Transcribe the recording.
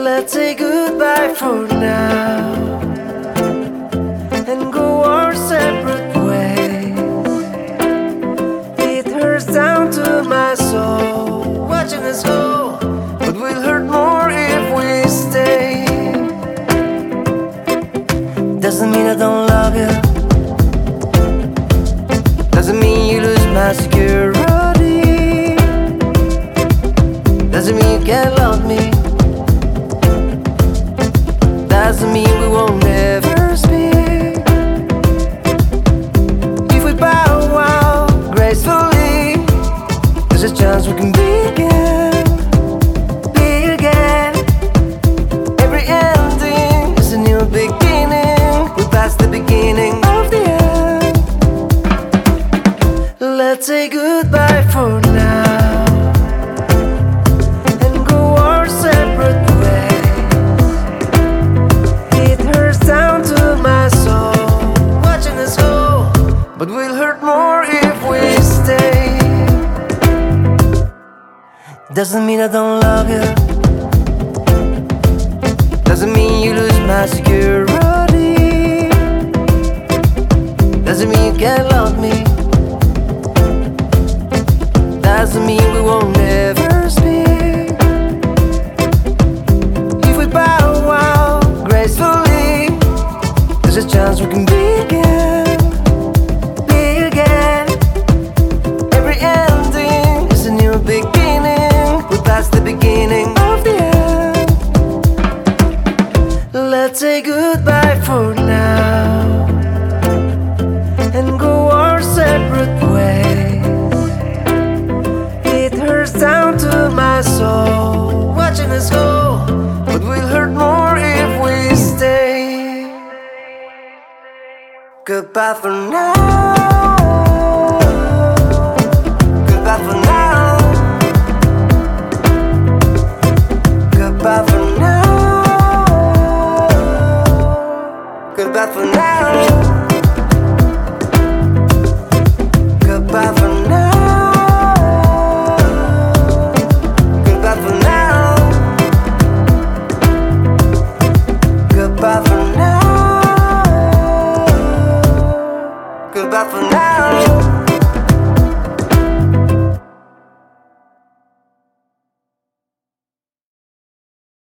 Let's say goodbye for now and go our separate ways. It hurts down to my soul watching us go, but we'll hurt more if we stay. Doesn't mean I don't love you, doesn't mean you lose my security, doesn't mean you can't love me, doesn't mean we won't ever speak. If we bow out gracefully, there's a chance we can begin. Every ending is a new beginning. We're past the beginning of the end. Let's say goodbye for now and go our separate ways. It hurts down to my soul watching us go, but we'll hurt more if we stay. Doesn't mean I don't love you, doesn't mean you lose my security, doesn't mean you can't love me, doesn't mean we won't ever speak. If we bow out gracefully, there's a chance we can begin. Every ending is a new beginning. We're past the beginning of the end. Let's say goodbye for now and go our separate ways. It hurts down to my soul watching us go, but we'll hurt more if we stay. Goodbye for now.